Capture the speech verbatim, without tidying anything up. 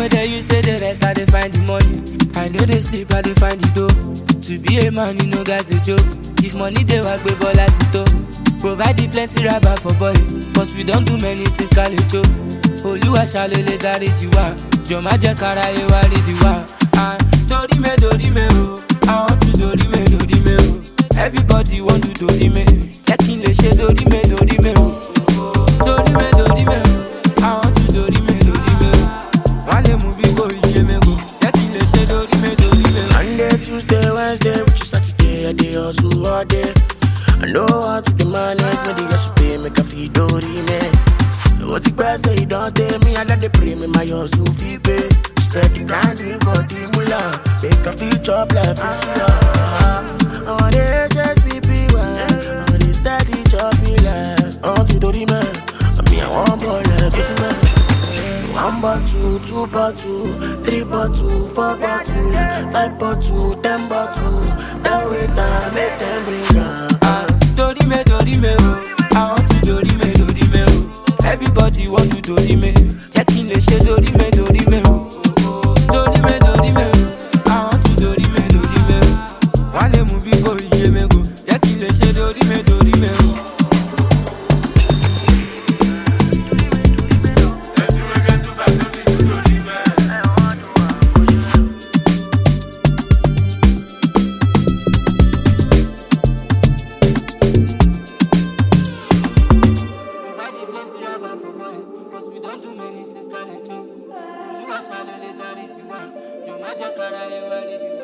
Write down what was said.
where they use to the rest, I dey find the money. I know they sleep, I dey find the dough. To be a man, you know guys the joke. If money they work, we ball at it up. Provide the plenty rubber for boys, cause we don't do many things, call it joke. Oluwa shalole dáríjì wá, jọ̀ọ́ má jẹ́ káráyé wá rídìí wá. Ah, torí me, torí me, oh. I want to torí me, torí me, oh. Everybody want to torí me. Jẹ́ kí n lè ṣe torí me, torí me, oh. Torí me, torí me, oh. I want to torí me, torí me, oh. Wọ́n lè mú bí kò yé mi kò. Jẹ́ kí n lè ṣe torí me, torí me, oh. Monday, Tuesday, Wednesday, which is Saturday, I dey hustle all day. I know how to the manage, when they just pay, make a fee, dory me. What the best say, don't tell me, I let the pray me, my hustle fee pay. Steady grinding for the mullah, make a fee chop like a I want the H S B P one, I want the steady chopping like I want to do the man, I mean I want more like this man. One bottle, two bottle, three bottle, four bottle, five bottle, ten bottle. That way I make them bring up. Ah, torí me, torí me, oh. I want to torí me, torí me, oh. Everybody want to torí me. Jẹ́ kí n lè ṣe torí me, torí me, oh. Torí me, torí me, oh. I want to torí me, torí me, oh. Wọ́n lè mú bí kò yé mi kò. Jẹ́ kí n lè ṣe torí me, torí me, oh. Cause we don't do many things, call it joke. You are shallow, let that it you want. You might just cry, you want it, you